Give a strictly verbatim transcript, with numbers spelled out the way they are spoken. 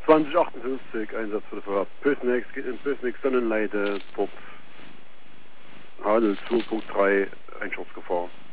zwanzig achtundfünfzig, Einsatz für die Verrat. Pösnex geht in Pösnex Sonnenleide, Pop. Hadel zwei Punkt drei, Einschussgefahr.